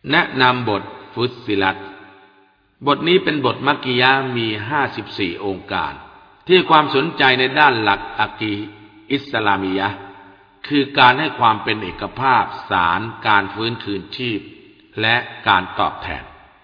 แนะนำบทฟุสซิลัตบทนี้เป็นบทมักกิยะห์มี54องค์การที่ความสนใจในด้านหลักอะกีอิสลามียะห์คือการให้ความเป็นเอกภาพศาลการฟื้นคืนชีพและการตอบแทน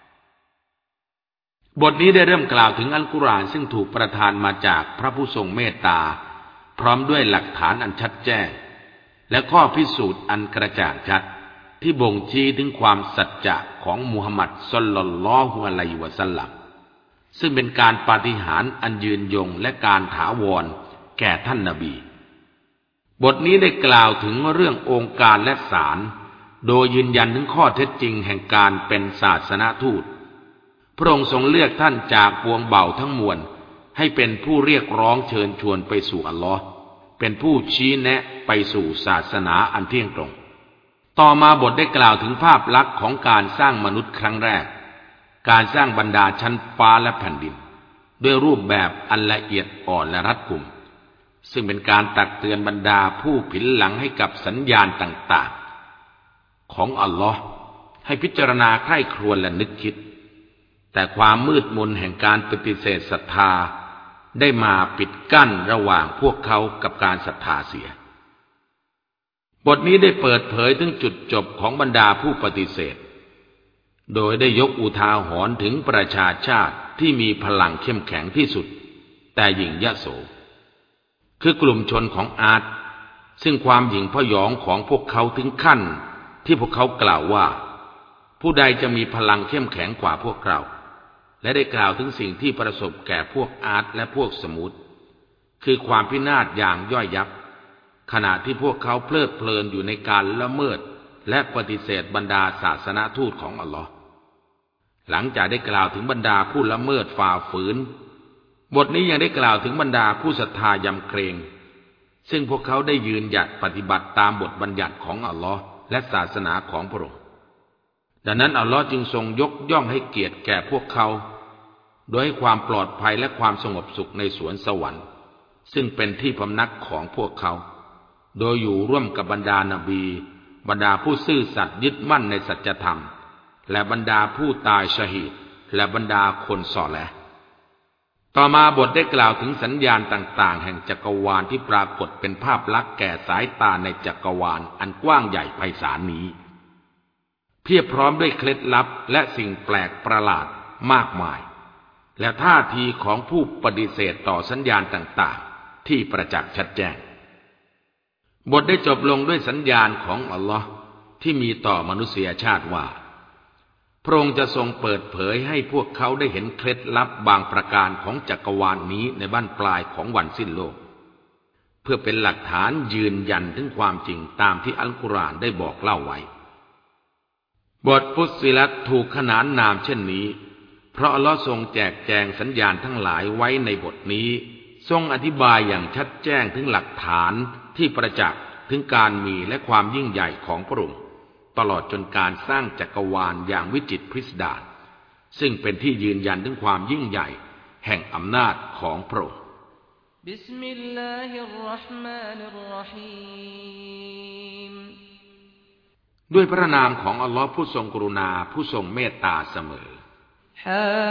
บทนี้ได้เริ่มกล่าวถึงอัลกุรอานซึ่งถูกประทานมาจากพระผู้ทรงเมตตาพร้อมด้วยหลักฐานอันชัดแจ้งและข้อพิสูจน์อันกระจ่างชัดที่บ่งชี้ถึงความสัจจะของมุฮัมมัดศ็อลลัลลอฮุอะลัยฮิวะซัลลัมซึ่งเป็นการปาฏิหาริย์อันยืนยงและการถาวรแก่ท่านนบีบทนี้ได้กล่าวถึงเรื่ององค์การและศาลโดยยืนยันถึงข้อเท็จจริงแห่งการเป็นศาสนทูตพระองค์ทรงเลือกท่านจากปวงเผ่าทั้งมวลให้เป็นผู้เรียกร้องเชิญชวนไปสู่อัลลอฮ์เป็นผู้ชี้แนะไปสู่ศาสนาอันเที่ยงตรงต่อมาบทได้กล่าวถึงภาพลักษณ์ของการสร้างมนุษย์ครั้งแรกการสร้างบรรดาชั้นฟ้าและแผ่นดินด้วยรูปแบบอันละเอียดอ่อนและรัดกุมซึ่งเป็นการตักเตือนบรรดาผู้ผินหลังให้กับสัญญาณต่างๆของอัลลอฮ์ให้พิจารณาใคร่ครวญและนึกคิดแต่ความมืดมนแห่งการปฏิเสธศรัทธาได้มาปิดกั้นระหว่างพวกเขากับการศรัทธาเสียบทนี้ได้เปิดเผยถึงจุดจบของบรรดาผู้ปฏิเสธโดยได้ยกอุทาหรณ์ถึงประชาชาติที่มีพลังเข้มแข็งที่สุดแต่หยิ่งยโสคือกลุ่มชนของอาร์ตซึ่งความหยิ่งพยองของพวกเขาถึงขั้นที่พวกเขากล่าวว่าผู้ใดจะมีพลังเข้มแข็งกว่าพวกเราและได้กล่าวถึงสิ่งที่ประสบแก่พวกอาร์ตและพวกสมุทรคือความพินาศอย่างย่อยยับขณะที่พวกเขาเพลิดเพลินอยู่ในการละเมิดและปฏิเสธบรรดาศาสนทูตของอัลลอฮ์หลังจากได้กล่าวถึงบรรดาผู้ละเมิดฝ่าฝืนบทนี้ยังได้กล่าวถึงบรรดาผู้ศรัทธายำเกรงซึ่งพวกเขาได้ยืนหยัดปฏิบัติตามบทบัญญัติของอัลลอฮ์และศาสนาของพระองค์ดังนั้นอัลลอฮ์จึงทรงยกย่องให้เกียรติแก่พวกเขาโดยให้ความปลอดภัยและความสงบสุขในสวนสวรรค์ซึ่งเป็นที่พำนักของพวกเขาโดยอยู่ร่วมกับบรรดานบีบรรดาผู้ซื่อสัตย์ยึดมั่นในสัจธรรมและบรรดาผู้ตายชะฮีดและบรรดาคนศอลิห์ต่อมาบทได้กล่าวถึงสัญญาณต่างๆแห่งจักรวาลที่ปรากฏเป็นภาพลักษณ์แก่สายตาในจักรวาลอันกว้างใหญ่ไพศาลนี้เพียบพร้อมด้วยเคล็ดลับและสิ่งแปลกประหลาดมากมายและท่าทีของผู้ปฏิเสธต่อสัญญาณต่างๆที่ประจักษ์ชัดแจ้งบทได้จบลงด้วยสัญญาณของอัลลอฮ์ที่มีต่อมนุษยชาติว่าพระองค์จะทรงเปิดเผยให้พวกเขาได้เห็นเคล็ดลับบางประการของจักรวาลนี้ในบั้นปลายของวันสิ้นโลกเพื่อเป็นหลักฐานยืนยันถึงความจริงตามที่อัลกุรอานได้บอกเล่าไว้บทฟุสซิลัตถูกขนานนามเช่นนี้เพราะอัลลอฮ์ทรงแจกแจงสัญญาณทั้งหลายไว้ในบทนี้ทรงอธิบายอย่างชัดแจ้งถึงหลักฐานที่ประจักษ์ถึงการมีและความยิ่งใหญ่ของพระองค์ตลอดจนการสร้างจักรวาลอย่างวิจิตรพิสดารซึ่งเป็นที่ยืนยันถึงความยิ่งใหญ่แห่งอำนาจของพระองค์บิสมิลลาฮิรเราะห์มานิรเราะฮีมด้วยพระนามของอัลลอฮ์ผู้ทรงกรุณาผู้ทรงเมตตาเสมอฮา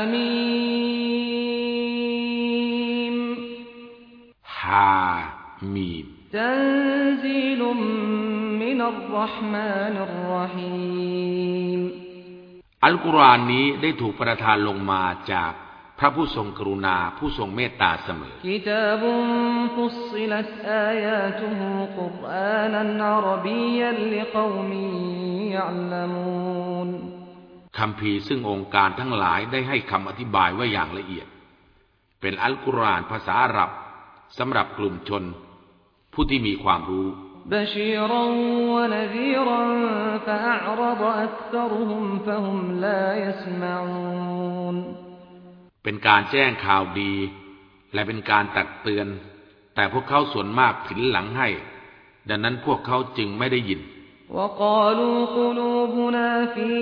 มีมฮามีมتنزيل من الرحمن الرحيم อัลกุรอานนี้ได้ถูกประทานลงมาจากพระผู้ทรงกรุณาผู้ทรงเมตตาเสมอกิตาบุนฟุศซิลัตอายาตุฮุกุรอานันอะรบียันลิกอมิยะละมูนคัมภีร์ซึ่งองค์การทั้งหลายได้ให้คำอธิบายไว้อย่างละเอียดเป็นอัลกุรอานภาษาอาหรับสำหรับกลุ่มชนผู้ที่มีความรู้เป็นการแจ้งข่าวดีและเป็นการตักเตือนแต่พวกเขาส่วนมากผินหลังให้ดังนั้นพวกเขาจึงไม่ได้ยินوقالوا قلوبنا في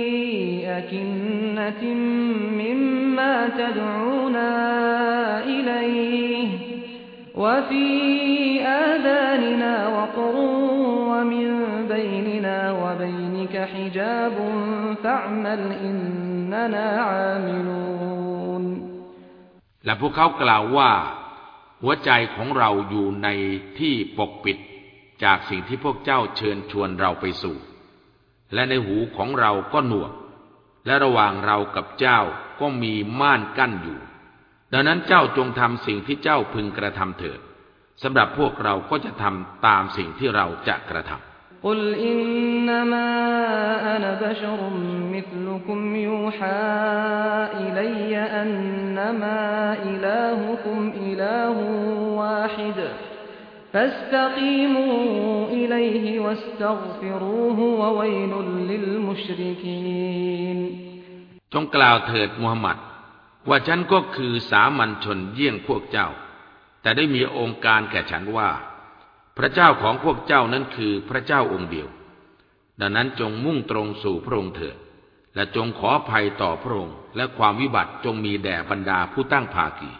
أكنة مما تدعونا إليه وفي آذاننا وقر ومن بيننا وبينك حجاب فاعمل إننا عاملون และพวกเขากล่าวว่าหัวใจของเราอยู่ในที่ปกปิดจากสิ่งที่พวกเจ้าเชิญชวนเราไปสู่และในหูของเราก็หนวกและระหว่างเรากับเจ้าก็มีม่านกั้นอยู่ดังนั้นเจ้าจงทำสิ่งที่เจ้าพึงกระทำเถิดสำหรับพวกเราก็จะทำตามสิ่งที่เราจะกระทำ قل إنما أنا بشر مثلكم يوحى إلي أنما إلهكم إله واحد فاستقيموا إليه واستغفروه وويل للمشركين จงกล่าวเถิดมูฮัมหมัดว่าฉันก็คือสามัญชนเยี่ยงพวกเจ้าแต่ได้มีองค์การแก่ฉันว่าพระเจ้าของพวกเจ้านั้นคือพระเจ้าองค์เดียวดังนั้นจงมุ่งตรงสู่พระองค์เถิดและจงขออภัยต่อพระองค์และความวิบัติจงมีแด่บรรดาผู้ตั้งภาคี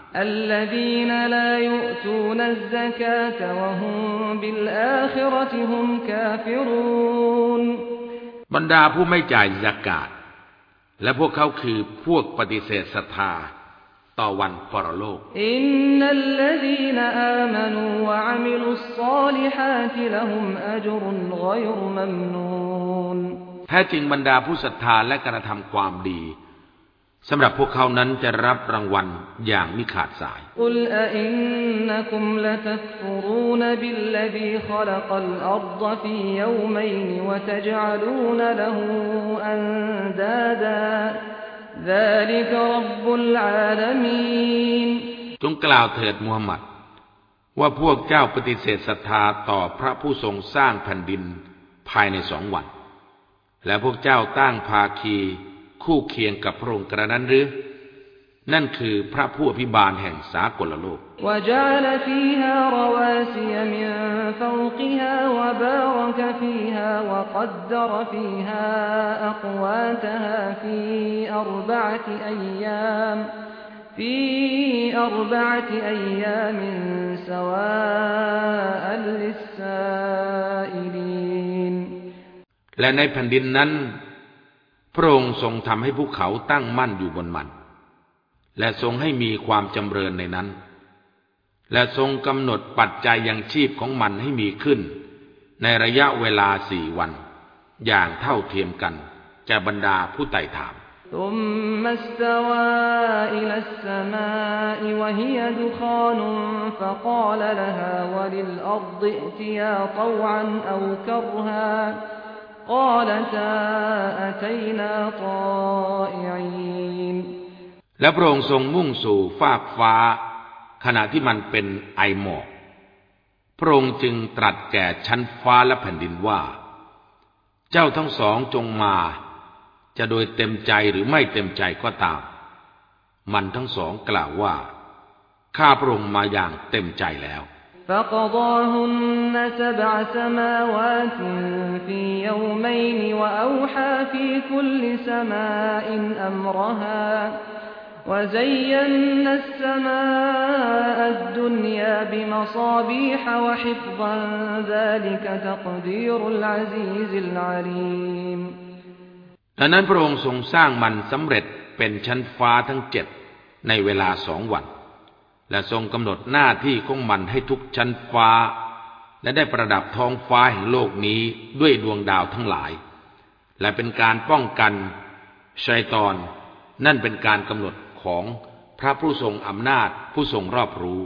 บรรดาผู้ไม่จ่ายซะกาตและพวกเขาคือพวกปฏิเสธศรัทธาต่อวันปรโลกอินนัลลซีนอามานูวะอะมิลุศศอลิฮาติละฮุมอัจรุนฆอยรุมัมนูนแท้จริงบรรดาผู้ศรัทธาและกระทำความดีสำหรับพวกเขานั้นจะรับรางวัลอย่างมิขาดสายกุลอะอินนักุมละตักฟุรูนบิลลซีขะลักัลอัรฎฟียอมัยนวะตะญะลูนละฮูอันดาดาذلك رب العالمين จงกล่าวเถิดมูฮัมหมัดว่าพวกเจ้าปฏิเสธศรัทธาต่อพระผู้ทรงสร้างแผ่นดินภายใน2 วันและพวกเจ้าตั้งภาคีคู่เคียงกับพระองค์กระนั้นหรือนั่นคือพระผู้อภิบาลแห่งสากลโลก وجعل فيها رواسي من فوقها وبارك فيها وقدر فيها أقواتها في 4 أيام سواء للسائلين และในแผ่นดินนั้นพระองค์ทรงทำให้ภูเขาตั้งมั่นอยู่บนมันและทรงให้มีความจำเริญในนั้นและทรงกำหนดปัจจัยยังชีพของมันให้มีขึ้นในระยะเวลา4 วันอย่างเท่าเทียมกันแก่บรรดาผู้ไต่ถาม ثم استوى إلى السماء وهي دخان فقال لها وللأرض ائتيا طوعا أو كرها قالتا أتينا طائعين และพระองค์ทรงมุ่งสู่ฟากฟ้าขณะที่มันเป็นไอหมอกพระองค์จึงตรัสแก่ชั้นฟ้าและแผ่นดินว่าเจ้าทั้งสองจงมาจะโดยเต็มใจหรือไม่เต็มใจก็ตามมันทั้งสองกล่าวว่าข้าพระองค์มาอย่างเต็มใจแล้ว فقضاهن 7 سماوات في يومين وأوحى في كل سماء أمرها وزينا السماء الدنيا بمصابيح وحفظا ذلك تقدير العزيز العليم ดังนั้นพระองค์ทรงสร้างมันสำเร็จเป็นชั้นฟ้าทั้ง7ในเวลา2 วันและทรงกำหนดหน้าที่ของมันให้ทุกชั้นฟ้าและได้ประดับท้องฟ้าแห่งโลกนี้ด้วยดวงดาวทั้งหลายและเป็นการป้องกันชัยฏอนนั่นเป็นการกำหนดของพระผู้ทรงอำนาจผู้ทรงรอบรู้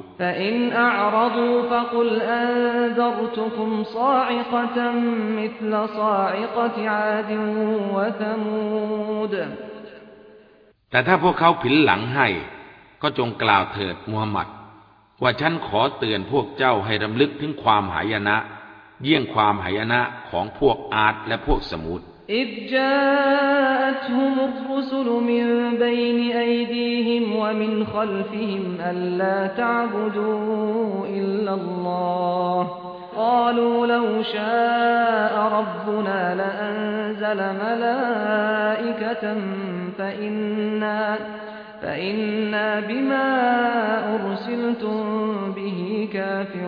แต่ถ้าพวกเขาผินหลังให้ก็จงกล่าวเถิดมูฮัมหมัดว่าฉันขอเตือนพวกเจ้าให้รำลึกถึงความหายนะเยี่ยงความหายนะของพวกอาดและพวกสมุด إذ جاءتهم الرسل من بين أيديهم ومن خلفهم ألا تعبدوا إلا الله قالوا لو شاء ربنا لأنزل ملائكة فإنا بما أرسلتم به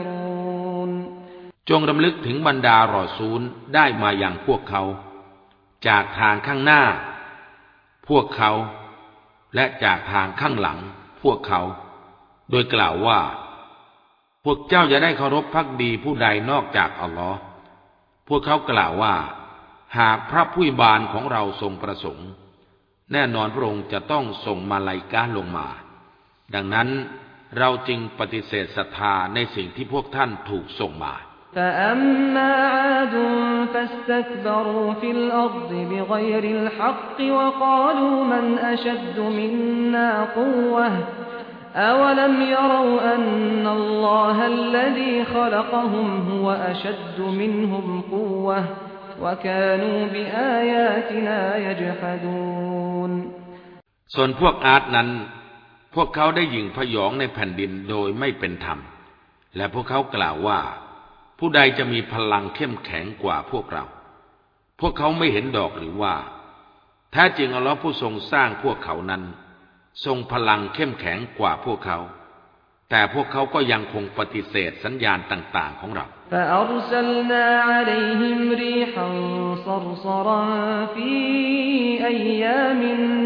كافرون จงรำลึกถึงบรรดารอซูลได้มาอย่างพวกเขาจากทางข้างหน้าพวกเขาและจากทางข้างหลังพวกเขาโดยกล่าวว่าพวกเจ้าอย่าได้เคารพภักดีผู้ใดนอกจากอัลลอฮ์พวกเขากล่าวว่าหากพระผู้อวยบานของเราทรงประสงค์แน่นอนพระองค์จะต้องส่งมาลาอิกะฮ์ลงมาดังนั้นเราจึงปฏิเสธศรัทธาในสิ่งที่พวกท่านถูกส่งมา فأما عاد فاستكبروا في الأرض بغير الحق وقالوا من أشد منا قوة أولم يروا أن الله الذي خلقهم هو أشد منهم قوة وكانوا بآياتنا يجحدون ส่วนพวกอาดนั้นพวกเขาได้หยิ่งพยองในแผ่นดินโดยไม่เป็นธรรมและพวกเขากล่าวว่าผู้ใดจะมีพลังเข้มแข็งกว่าพวกเราพวกเขาไม่เห็นดอกหรือว่าแท้จริงอัลเลาะห์ผู้ทรงสร้างพวกเขานั้นทรงพลังเข้มแข็งกว่าพวกเขาแต่พวกเขาก็ยังคงปฏิเสธสัญญาณต่างๆของเรา فأرسلنا عليهم ريحا صرصرا في أيام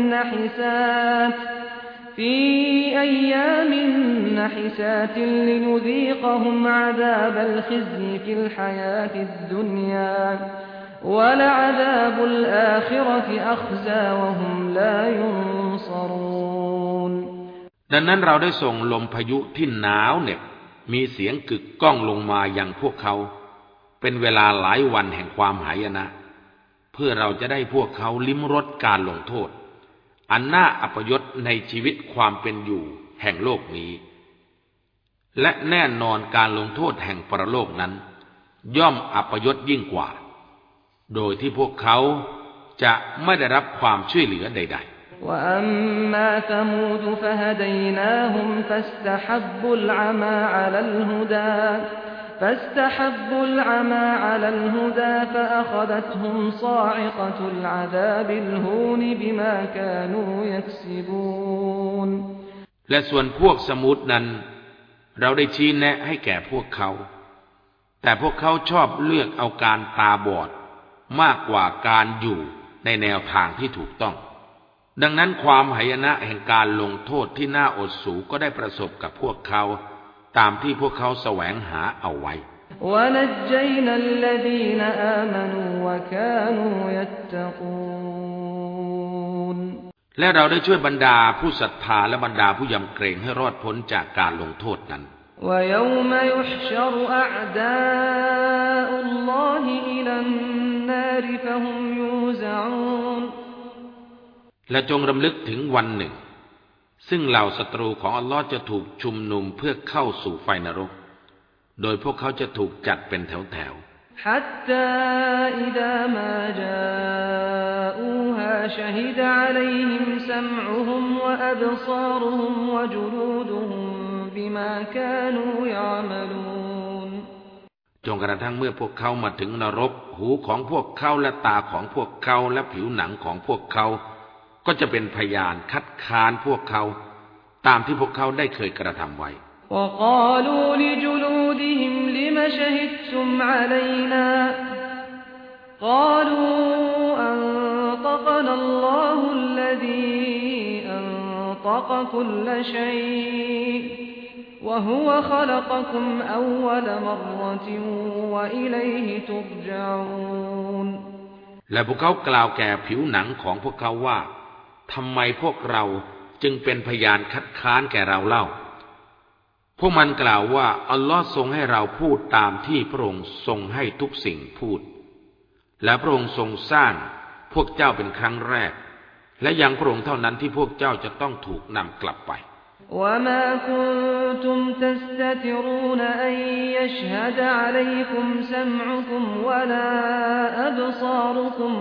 نحسات لنذيقهم عذاب الخزي في الحياة الدنيا ولعذاب الآخرة أخزى وهم لا ينصرون ดังนั้นเราได้ส่งลมพายุที่หนาวเหน็บมีเสียงกึกก้องลงมายังพวกเขาเป็นเวลาหลายวันแห่งความหายนะเพื่อเราจะได้พวกเขาลิ้มรสการลงโทษอันน่าอัปยศในชีวิตความเป็นอยู่แห่งโลกนี้และแน่นอนการลงโทษแห่งปรโลกนั้นย่อมอัปยศยิ่งกว่าโดยที่พวกเขาจะไม่ได้รับความช่วยเหลือใดๆ وأما ثمود فهديناهم فاستحبوا العمى على الهدى فأخذتهم صاعقة العذاب الهون بما كانوا يكسبون และส่วนพวกสมุดนั้นเราได้ชี้แนะให้แก่พวกเขาแต่พวกเขาชอบเลือกเอาการตาบอดมากกว่าการอยู่ในแนวทางที่ถูกต้องดังนั้นความหายนะแห่งการลงโทษที่น่าอดสูก็ได้ประสบกับพวกเขาตามที่พวกเขาแสวงหาเอาไว้และเราได้ช่วยบรรดาผู้ศรัทธาและบรรดาผู้ยำเกรงให้รอดพ้นจากการลงโทษนั้น ويوم يحشر أعداء الله إلى النار فهم يوزعون และจงรำลึกถึงวันหนึ่งซึ่งเหล่าศัตรูของอัลลอฮ์จะถูกชุมนุมเพื่อเข้าสู่ไฟนรกโดยพวกเขาจะถูกจัดเป็นแถวๆ حتى إذا ما جاءوها شهد عليهم سمعهم وأبصارهم وجلودهم بما كانوا يعملون จนกระทั่งเมื่อพวกเขามาถึงนรกหูของพวกเขาและตาของพวกเขาและผิวหนังของพวกเขาก็จะเป็นพยานคัดค้านพวกเขาตามที่พวกเขาได้เคยกระทำไว้ وقالوا لجلودهم لم شهدتم علينا قالوا أنطقنا الله الذي أنطق كل شيء وهو خلقكم أول مرة وإليه ترجعون และพวกเขากล่าวแก่ผิวหนังของพวกเขาว่าทำไมพวกเราจึงเป็นพยานคัดค้านแก่เราเล่าพวกมันกล่าวว่าอัลลอฮ์ทรงให้เราพูดตามที่พระองค์ทรงให้ทุกสิ่งพูดและพระองค์ทรงสร้างพวกเจ้าเป็นครั้งแรกและยังพระองค์เท่านั้นที่พวกเจ้าจะต้องถูกนำกลับไป وما كنتم تستترون أن يشهد عليكم سمعكم ولا أبصاركم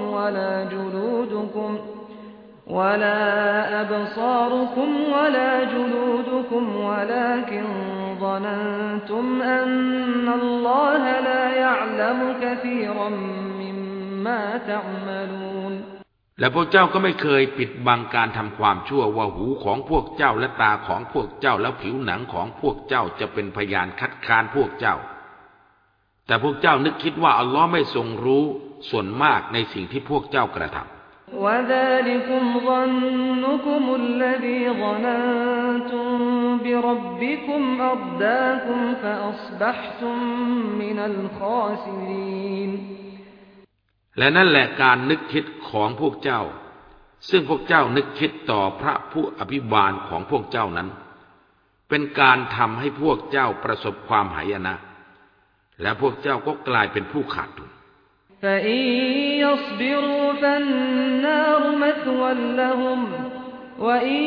ولا جلودكم ولكن ظننتم أن الله لا يعلم كثيرا مما تعملون และพวกเจ้าก็ไม่เคยปิดบังการทำความชั่วว่าหูของพวกเจ้าและตาของพวกเจ้าและผิวหนังของพวกเจ้าจะเป็นพยานคัดค้านพวกเจ้าแต่พวกเจ้านึกคิดว่าอัลลอฮ์ไม่ทรงรู้ส่วนมากในสิ่งที่พวกเจ้ากระทำ وَذَلِكُمْ ظَنُّكُمُ الَّذِي ظَنَنْتُمْ بِرَبِّكُمْ أَرْدَاكُمْ فَأَصْبَحْتُمْ مِنَ الْخَاسِرِينَ และนั่นแหละการนึกคิดของพวกเจ้าซึ่งพวกเจ้านึกคิดต่อพระผู้อภิบาลของพวกเจ้านั้นเป็นการทำให้พวกเจ้าประสบความหายนะและพวกเจ้าก็กลายเป็นผู้ขาดทุน فَإِن يَصْبِرُوا فَالنَّارُ مَثْوًى لَّهُمْ وَإِن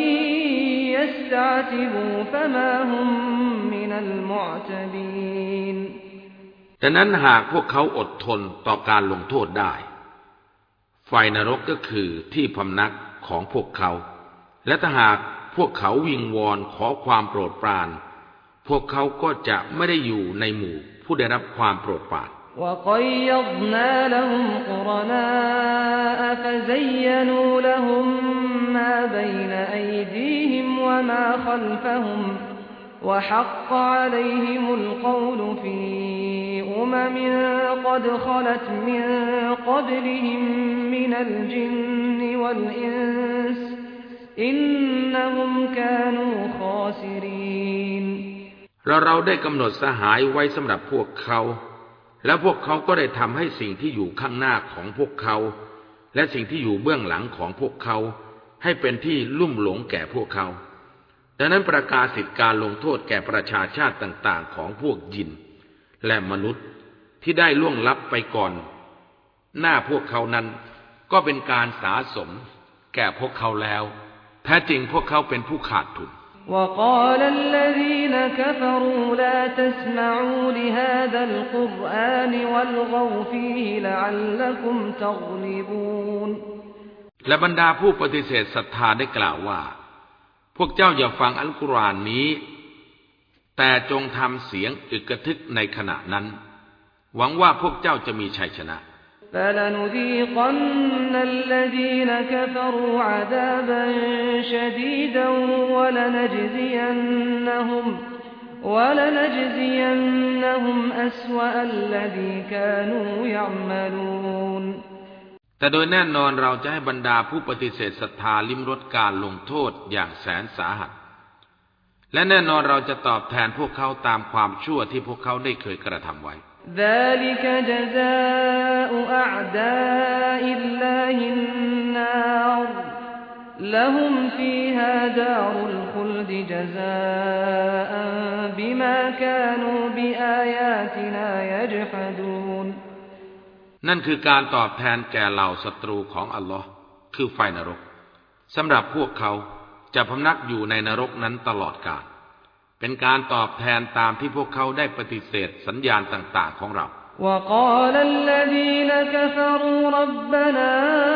يَسْتَعْتِبُوا فَمَا هُم مِّنَ الْمُعْتَبِينَ แต่นั้นหากพวกเขาอดทนต่อการลงโทษได้ไฟนรกก็คือที่พำนักของพวกเขาและถ้าหากพวกเขาวิงวอนขอความโปรดปรานพวกเขาก็จะไม่ได้อยู่ในหมู่ผู้ได้รับความโปรดปราน وَقَيَّضْنَا لَهُمْ قُرَنَاءَ فَزَيَّنُوا لَهُم مَّا بَيْنَ أَيْدِيهِمْ وَمَا خَلْفَهُمْ وَحَقَّ عَلَيْهِمُ الْقَوْلُ فِي أُمَمٍ قَدْ خَلَتْ مِن قَبْلِهِم مِّنَ الْجِنِّ وَالْإِنسِ إِنَّهُمْ كَانُوا خَاسِرِينَ เราได้กำหนดสหายไว้สำหรับพวกเขาแล้วพวกเขาก็ได้ทำให้สิ่งที่อยู่ข้างหน้าของพวกเขาและสิ่งที่อยู่เบื้องหลังของพวกเขาให้เป็นที่ลุ่มหลงแก่พวกเขาดังนั้นประกาศสิทธิการลงโทษแก่ประชาชาติต่างๆของพวกยินและมนุษย์ที่ได้ล่วงลับไปก่อนหน้าพวกเขานั้นก็เป็นการสาสมแก่พวกเขาแล้วแท้จริงพวกเขาเป็นผู้ขาดทุน وقال الذين كفروا لا تسمعوا لهذا القرآن والغوا فيه لعلكم تغلبون และบรรดาผู้ปฏิเสธศรัทธาได้กล่าวว่าพวกเจ้าอย่าฟังอัลกุรอานนี้แต่จงทำเสียงอึกกระทึกในขณะนั้นหวังว่าพวกเจ้าจะมีชัยชนะ فَلَنُذِيقَنَّ الَّذِينَ كَفَرُوا عَذَابًا شَدِيدًا وَلَنَجْزِيَنَّهُمْ أَسْوَأَ الَّذِي كَانُوا يَعْمَلُونَ แต่โดยแน่นอนเราจะให้บรรดาผู้ปฏิเสธศรัทธาลิ้มรสการลงโทษอย่างแสนสาหัสและแน่นอนเราจะตอบแทนพวกเขาตามความชั่วที่พวกเขาได้เคยกระทำไว้ ذلك جزاء أعداء الله النار لهم فيها دار الخلد جزاء بما كانوا بآياتنا يجحدون นั่นคือการตอบแทนแก่เหล่าศัตรูของอัลลอฮ์คือไฟนรกสำหรับพวกเขาจะพำนักอยู่ในนรกนั้นตลอดกาลเป็นการตอบแทนตามที่พวกเขาได้ปฏิเสธสัญญาณต่างๆของเรา وقال الذين كفروا ربنا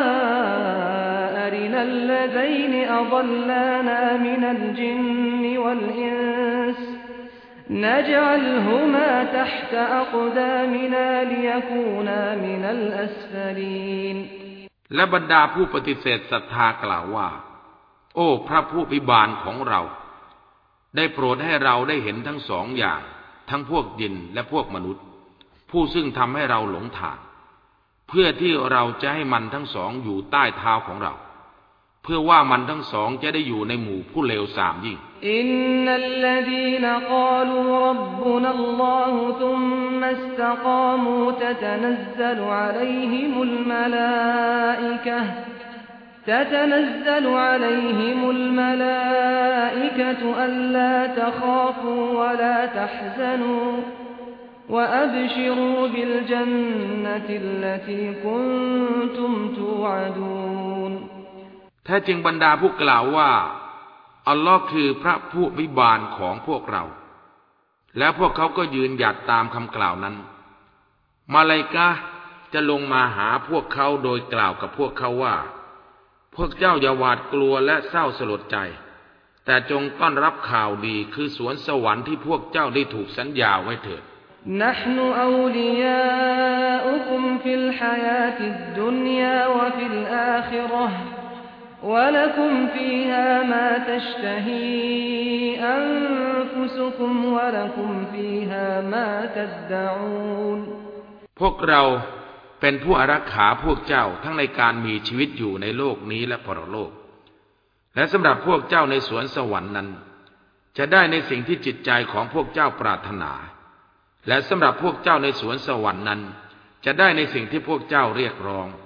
أرنا الذين أضلانا من الجن والإنس نجعلهما تحت أقدامنا ليكونا من الأسفلين และบรรดาผู้ปฏิเสธศรัทธากล่าวว่าโอ้พระผู้อภิบาลของเราได้โปรดให้เราได้เห็นทั้งสองอย่างทั้งพวกยินและพวกมนุษย์ผู้ซึ่งทำให้เราหลงทางเพื่อที่เราจะให้มันทั้งสองอยู่ใต้เท้าของเราเพื่อว่ามันทั้งสองจะได้อยู่ในหมู่ผู้เลวทรามยิ่งอินนัลลดีนกาลูร็อบบุนัลลอฮุซุมมัสตะกามูตะตะนัซซัลุอะลัยฮิมุลมะลาอิกะฮ์تتنزل عليهم الملائكة ألا تخافوا ولا تحزنوا وأبشروا بالجنة التي كنتم توعدون แท้จริงบรรดาผู้กล่าวว่าอัลลอฮ์คือพระผู้อภิบาลของพวกเราและพวกเขาก็ยืนหยัดตามคำกล่าวนั้นมาลาอิกะฮ์จะลงมาหาพวกเขาโดยกล่าวกับพวกเขาว่าพวกเจ้าอย่าหวาดกลัวและเศร้าสลดใจแต่จงต้อนรับข่าวดีคือสวนสวรรค์ที่พวกเจ้าได้ถูกสัญญาไว้เถิดนะห์นุอาวลิยาอุคุมฟิลฮายาติดดุนยาวะฟิลอาคิเราะห์วะละกุมฟีฮามาตัชตะฮีอันฟุสุกุมวะละกุมฟีฮามาตัดดะอูนพวกเราเป็นผู้อารักขาพวกเจ้าทั้งในการมีชีวิตอยู่ในโลกนี้และปรโลกและสำหรับพวกเจ้าในสวนสวรรค์นั้นจะได้ในสิ่งที่จิตใจของพวกเจ้าปรารถนาและสำหรับพวกเจ้าในสวนสวรรค์นั้นจะได้ในสิ่งที่พวกเจ้าเรียกร้อง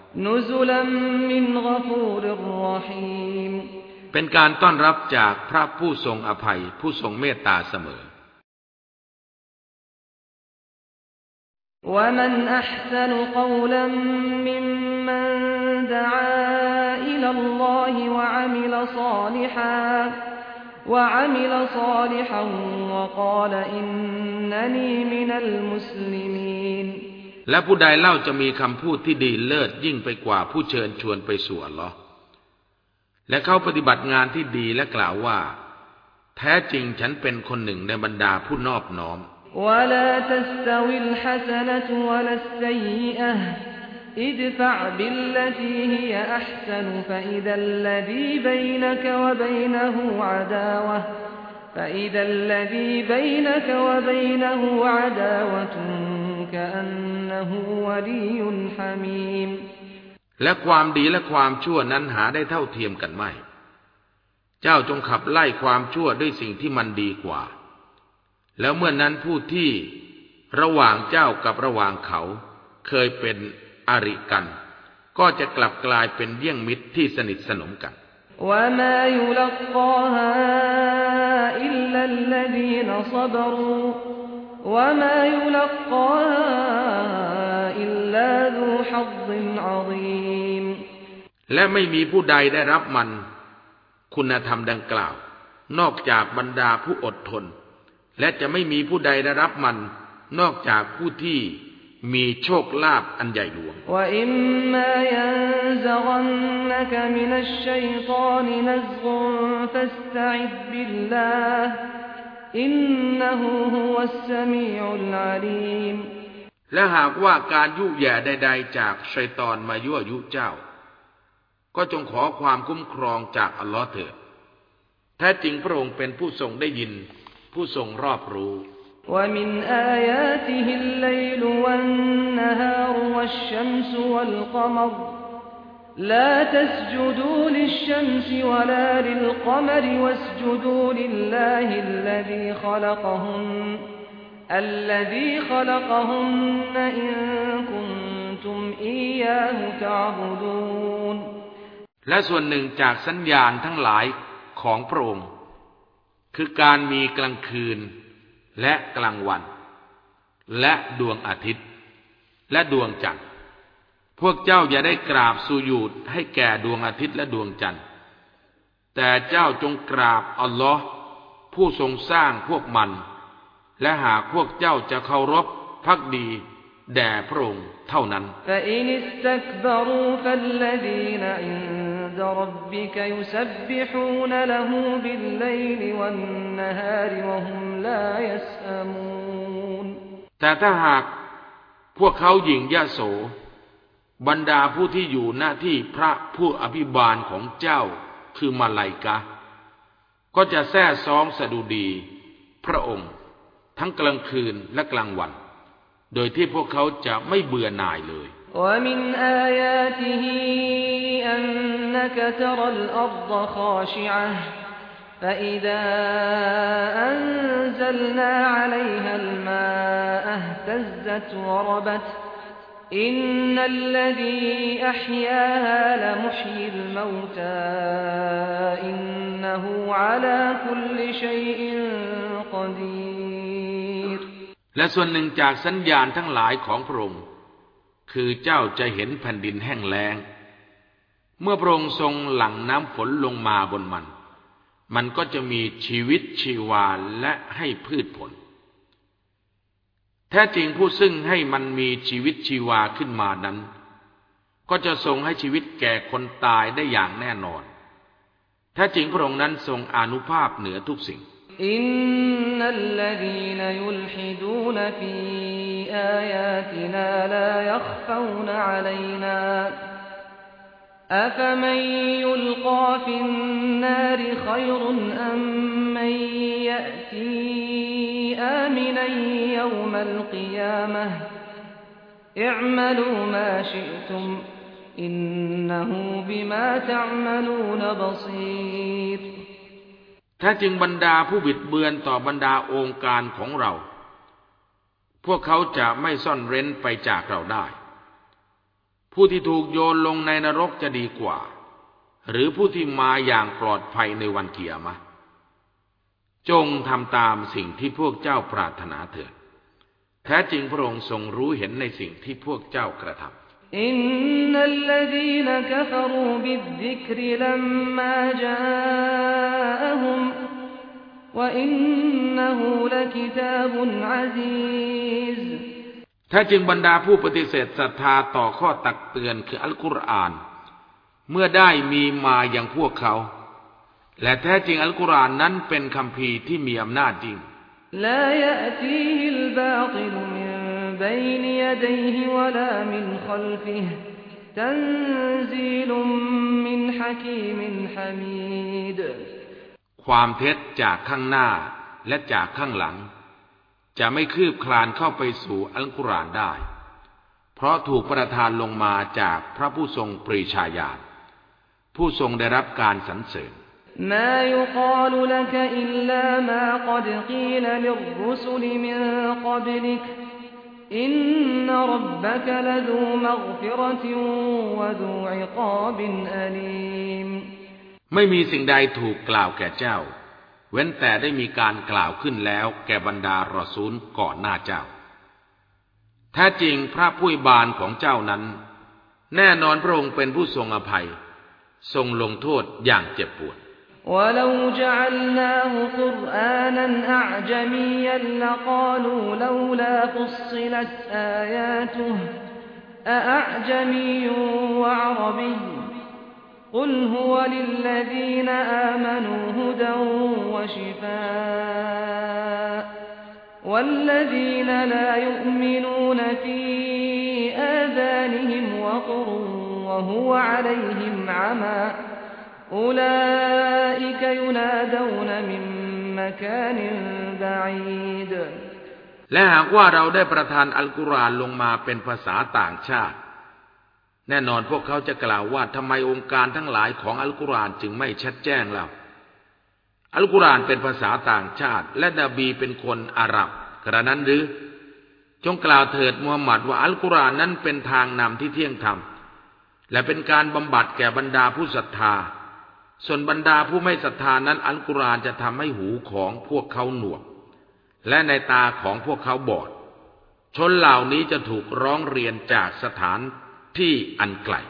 เป็นการต้อนรับจากพระผู้ทรงอภัยผู้ทรงเมตตาเสมอ ومن أحسن قولا ممن دعا إلى الله وعمل صالحا وقال إنني من المسلمين และผู้ใดเล่าจะมีคำพูดที่ดีเลิศยิ่งไปกว่าผู้เชิญชวนไปสู่อัลเลาะห์และเขาปฏิบัติงานที่ดีและกล่าวว่าแท้จริงฉันเป็นคนหนึ่งในบรรดาผู้นอบน้อม ولا تستوي الحسنة ولا السيئة ادفع بالتي هي أحسن فإذا الذي بينك وبينه عداوة كأنه ولي حميم และความดีและความชั่วนั้นหาได้เท่าเทียมกันไม่เจ้าจงขับไล่ความชั่วด้วยสิ่งที่มันดีกว่าแล้วเมื่อนั้นผู้ที่ระหว่างเจ้ากับระหว่างเขาเคยเป็นอริกันก็จะกลับกลายเป็นเยี่ยงมิตรที่สนิทสนมกัน وما يلقاها إلا الذين صبروا وما يلقاها إلا ذو حظ عظيم และไม่มีผู้ใดได้รับมันคุณธรรมดังกล่าวนอกจากบรรดาผู้อดทนและจะไม่มีผู้ใดได้รับมันนอกจากผู้ที่มีโชคลาภอันใหญ่หลวงและหากว่าการยุแย่ใดๆจากชัยฏอนมายั่วยุเจ้าก็จงขอความคุ้มครองจากอัลลอฮ์เถิดแท้จริงพระองค์เป็นผู้ทรงได้ยินผู้ทรงรอบรู้ ومن آياته الليل والنهار والشمس والقمر لا تسجدوا للشمس ولا للقمر واسجدوا لله الذي خلقهن إن كنتم إياه تعبدون และส่วนหนึ่งจากสัญญาณทั้งหลายของพระองค์คือการมีกลางคืนและกลางวันและดวงอาทิตย์และดวงจันทร์พวกเจ้าอย่าได้กราบสุญูดให้แก่ดวงอาทิตย์และดวงจันทร์แต่เจ้าจงกราบอัลลอฮ์ผู้ทรงสร้างพวกมันและหากพวกเจ้าจะเคารพภักดีแด่พระองค์เท่านั้น ربك يسبحون له بالليل والنهار وهم لا يسأمون แต่ถ้าหากพวกเขาหยิ่งยโสบรรดาผู้ที่อยู่หน้าที่พระผู้อภิบาลของเจ้าคือมาลาอิกะฮ์ก็จะแซ่ซ้องสดุดีพระองค์ทั้งกลางคืนและกลางวันโดยที่พวกเขาจะไม่เบื่อหน่ายเลย ومن آياته أنك ترى الأرض خاشعة فإذا أنزلنا عليها الماء اهتزت وربت إن الذي أحياها لمحيي الموتى إنه على كل شيء قدير และส่วนหนึ่งจากสัญญาณทั้งหลายของพระองค์คือเจ้าจะเห็นแผ่นดินแห้งแล้งเมื่อพระองค์ทรงหลั่งน้ำฝนลงมาบนมันก็จะมีชีวิตชีวาและให้พืชผลแท้จริงผู้ซึ่งให้มันมีชีวิตชีวาขึ้นมานั้นก็จะทรงให้ชีวิตแก่คนตายได้อย่างแน่นอนแท้จริงพระองค์นั้นทรงอานุภาพเหนือทุกสิ่งอินนัลลซีนยุลฮิดูนฟีอายาตินาลายัคฟาวนะอะลัยนาอัฟมันยุลกาฟินนารขัยรุนอัมมันยะตีอามินัยยอมัลกิยามะฮ์ اعملوا ما شئتم إنه بما تعملون بصير แท้จริงบรรดาผู้บิดเบือนต่อบรรดาองค์การของเราพวกเขาจะไม่ซ่อนเร้นไปจากเราได้ผู้ที่ถูกโยนลงในนรกจะดีกว่าหรือผู้ที่มาอย่างปลอดภัยในวันกิยามะห์จงทำตามสิ่งที่พวกเจ้าปรารถนาเถิดแท้จริงพระองค์ทรงรู้เห็นในสิ่งที่พวกเจ้ากระทำอินนัลลซีนกัฟรูบิซซิกรลัมมาจาอะฮุมวะอินนะฮูละกิตาบุนอะซีซแท้จริงบรรดาผู้ปฏิเสธศรัทธาต่อข้อตักเตือนคืออัลกุรอานเมื่อได้มีมาอย่างพวกเขาและแท้จริงอัลกุรอานนั้นเป็นคัมภีร์ที่มีอำนาจจริงลายะตีฮิลบาติลมินบัยนยะดัยฮิวะลามินคัลฟิฮิตันซีลุมมินฮะกีมินฮะมีดความเท็จจากข้างหน้าและจากข้างหลังจะไม่คืบคลานเข้าไปสู่อัลกุรอานได้เพราะถูกประทานลงมาจากพระผู้ทรงปรีชาญาณผู้ทรงได้รับการสรรเสริญ ما يقال لك إلا ما قد قيل للرسل من قبلك إن ربك لذو مغفرة وذو عقاب أليم ไม่มีสิ่งใดถูกกล่าวแก่เจ้าเว้นแต่ได้มีการกล่าวขึ้นแล้วแก่บรรดารอซูลก่อนหน้าเจ้าแท้จริงพระผู้อวยบานของเจ้านั้นแน่นอนพระองค์เป็นผู้ทรงอภัยทรงลงโทษอย่างเจ็บปวด وَلَوْ جَعَلْنَاهُ قُرْآنًا أَعْجَمِيًّا لَّقَالُوا لَوْلَا فُصِّلَتْ آيَاتُهُ أَأَعْجَمِيٌّ وَعَرَبِيٌّ قُلْ هُوَ لِلَّذِينَ آمَنُوا هُدًى وَشِفَاءٌ وَالَّذِينَ لَا يُؤْمِنُونَ فِي آذَانِهِمْ وَقْرٌ وَهُوَ عَلَيْهِمْ عَمًى أولئك ينادون من مكان بعيد และหากว่าเราได้ประทานอัลกุรอานลงมาเป็นภาษาต่างชาติแน่นอนพวกเขาจะกล่าวว่าทำไมองค์การทั้งหลายของอัลกุรอานจึงไม่ชัดแจ้งล่ะอัลกุรอานเป็นภาษาต่างชาติและนบีเป็นคนอาหรับกระนั้นหรือจงกล่าวเถิดมูฮัมหมัดว่าอัลกุรอานนั้นเป็นทางนำที่เที่ยงธรรมและเป็นการบำบัดแก่บรรดาผู้ศรัทธาส่วนบรรดาผู้ไม่ศรัทธานั้นอัลกุรอานจะทำให้หูของพวกเขาหนวกและในตาของพวกเขาบอดชนเหล่านี้จะถูกร้องเรียนจากสถานที่อันไกล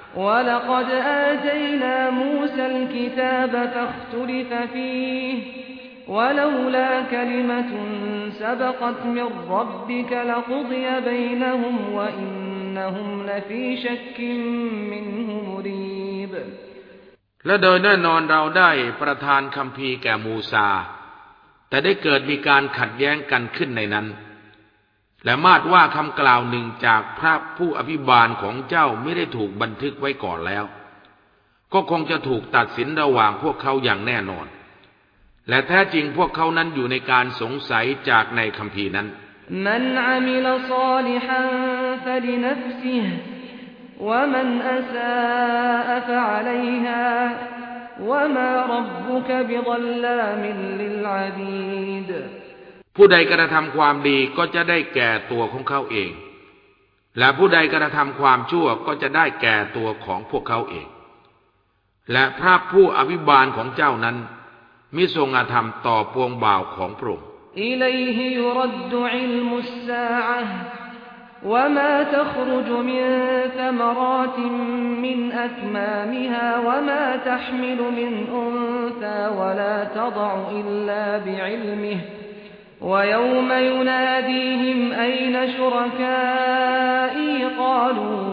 และโดยแน่นอนเราได้ประทานคัมภีร์แก่มูซาแต่ได้เกิดมีการขัดแย้งกันขึ้นในนั้นและมาดว่าคำกล่าวหนึ่งจากพระผู้อภิบาลของเจ้าไม่ได้ถูกบันทึกไว้ก่อนแล้วก็คงจะถูกตัดสินระหว่างพวกเขาอย่างแน่นอนและแท้จริงพวกเขานั้นอยู่ในการสงสัยจากในคัมภีร์นั้นมันอามิลศอลิฮันฟะลินัฟซิฮิومن أساء فعليها وما ربك بظلام للعبيد ผู้ใดกระทำความดีก็จะได้แก่ตัวของเขาเองและผู้ใดกระทำความชั่วก็จะได้แก่ตัวของพวกเขาเองและพระผู้อภิบาลของเจ้านั้นมิทรงอาธรรมต่อปวงบ่าวของพระองค์อิลัยฮิยุรดดุอิลมุสซาอะห์وما تخرج من ثمرات من أكمامها وما تحمل من أنثى ولا تضع إلا بعلمه ويوم يناديهم أين شركائي قالوا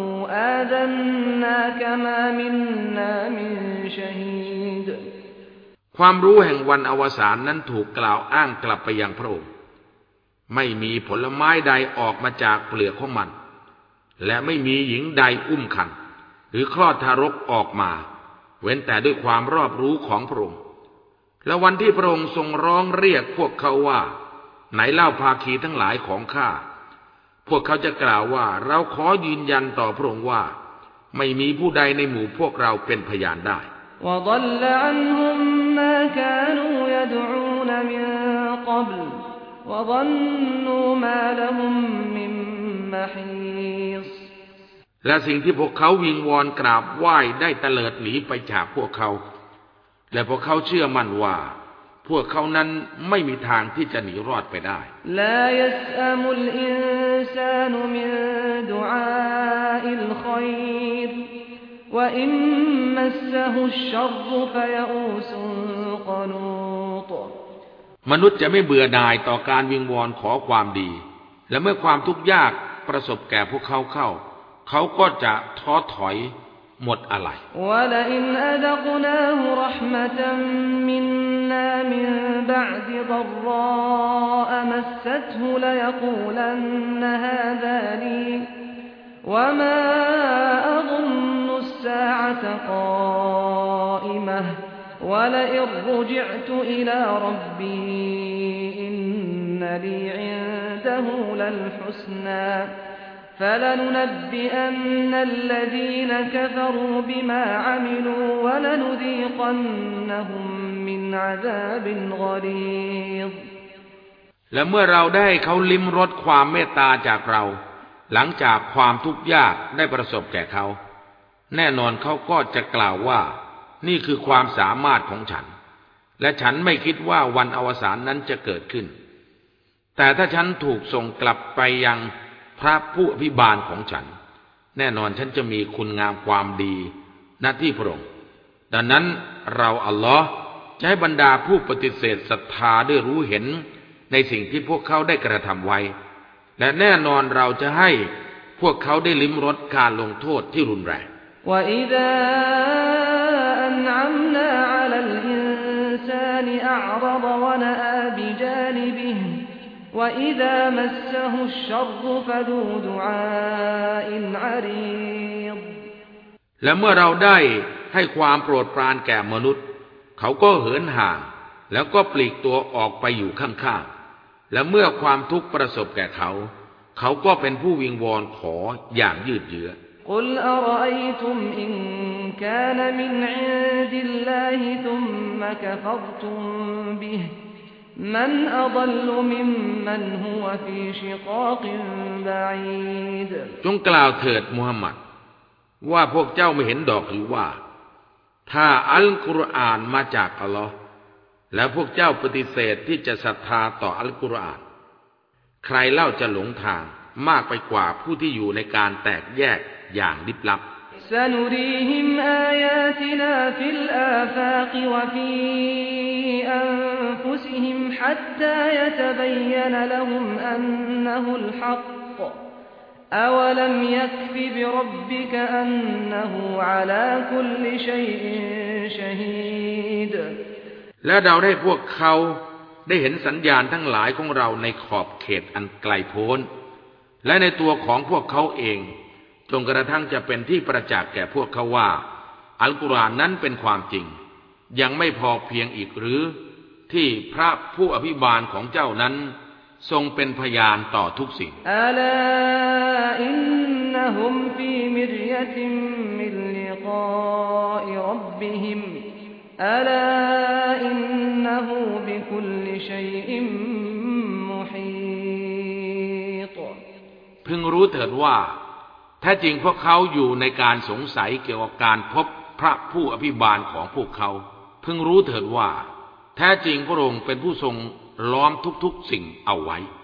آذناك ما منا من شهيد ความรู้แห่งวันอวสานนั้นถูกกล่าวอ้างกลับไปยังพระองค์ไม่มีผลไม้ใดออกมาจากเปลือกของมันและไม่มีหญิงใดอุ้มคันหรือคลอดทารกออกมาเว้นแต่ด้วยความรอบรู้ของพระองค์และวันที่พระองค์ทรงร้องเรียกพวกเขาว่าไหนเล่าภาคีทั้งหลายของข้าพวกเขาจะกล่าวว่าเราขอยืนยันต่อพระองค์ว่าไม่มีผู้ใดในหมู่พวกเราเป็นพยานได้ وضل عنهم ما كانوا يدعون من قبل وظنوا ما لهم من محيص และสิ่งที่พวกเขาวิงวอนกราบไหว้ได้เตลิดหนีไปจากพวกเขาและพวกเขาเชื่อมั่นว่าพวกเขานั้นไม่มีทางที่จะหนีรอดไปได้ลายัสอะมุลอินซานมินดุอาอิลค็อยรวะอิมมัสซะฮุชชัรฟะยะอูซุนกะนูตมนุษย์จะไม่เบื่อหน่ายต่อการวิงวอนขอความดีและเมื่อความทุกข์ยากประสบแก่พวกเขาเข้าเขาก็จะท้อถอยหมดอะไรวะลาอินอะซักนาฮูเราะห์มะตัมมินนามินบะอ์ดิฎรรามัสซัตฮุละยะกูลันนะฮาซาลีวะมาอะซุนนุสซาอะตะกออิมะฮ์วะลาอิรรุจิอ์ตุอิลาร็อบบีอินนะลีอินดะฮูลัลฮุสนา فلننبئن الذين كفروا بما عملوا ولنذيقنهم من عذاب غليظ และเมื่อเราได้เขาลิ้มรสความเมตตาจากเราหลังจากความทุกข์ยากได้ประสบแก่เขาแน่นอนเขาก็จะกล่าวว่านี่คือความสามารถของฉันและฉันไม่คิดว่าวันอวสานนั้นจะเกิดขึ้นแต่ถ้าฉันถูกส่งกลับไปยังพระผู้อภิบาลของฉันแน่นอนฉันจะมีคุณงามความดีณที่พระองค์ดังนั้นเราอัลลอฮ์จะให้บรรดาผู้ปฏิเสธศรัทธาได้รู้เห็นในสิ่งที่พวกเขาได้กระทำไว้และแน่นอนเราจะให้พวกเขาได้ลิ้มรสการลงโทษที่รุนแรง وَإِذَا أَنْعَمْنَا عَلَى الْإِنسَانِ أَعْرَضَ وَنَأَىٰ بِجَانِبِهِ وَإِذَا مَسَّهُ الشَّرُّ فَذُو دُعَاءٍ عَرِيضٍ และเมื่อเราได้ให้ความโปรดปรานแก่มนุษย์เขาก็เหินห่างแล้วก็ปลีกตัวออกไปอยู่ข้างๆและเมื่อความทุกข์ประสบแก่เขาเขาก็เป็นผู้วิงวอนขออย่างยืดเยื้อ قُلْ أَرَأَيْتُمْ إِنْ كَانَ مِنْ عِنْدِ اللَّهِ ثُمَّ كَفَرْتُمْ بِهِ مَنْ أَضَلُّ مِمَّنْ هُوَ فِي شِقَاقٍ بَعِيدٍ จงกล่าวเถิดมุฮัมมัดว่าพวกเจ้าไม่เห็นดอกหรือว่าถ้าอัลกุรอานมาจากอัลลอฮ์และพวกเจ้าปฏิเสธที่จะศรัทธาต่ออัลกุรอานใครเล่าจะหลงทางมากไปกว่าผู้ที่อยู่ในการแตกแยกอย่างลิบลับ سنريهم آياتنا في الآفاق وفي أنفسهم حتى يتبين لهم أنه الحق أولم يكف بربك أنه على كل شيء شهيد และเราได้พวกเขาได้เห็นสัญญาณทั้งหลายของเราในขอบเขตอันไกลโพ้นและในตัวของพวกเขาเองจนกระทั่งจะเป็นที่ประจักษ์แก่พวกเขาว่าอัลกุรอานนั้นเป็นความจริงยังไม่พอเพียงอีกหรือที่พระผู้อภิบาลของเจ้านั้นทรงเป็นพยานต่อทุกสิ่งอะลาอินนะฮุมฟีมิรยะติมมินลิกาอิร็อบบิฮิมอะลาอินนะฮูบิคุลลิชัยอิมมุฮีตพึงรู้เถิดว่าแท้จริงพวกเขาอยู่ในการสงสัยเกี่ยวกับการพบพระผู้อภิบาลของพวกเขาพึงรู้เถิดว่าแท้จริงพระองค์เป็นผู้ทรงล้อมทุกๆสิ่งเอาไว้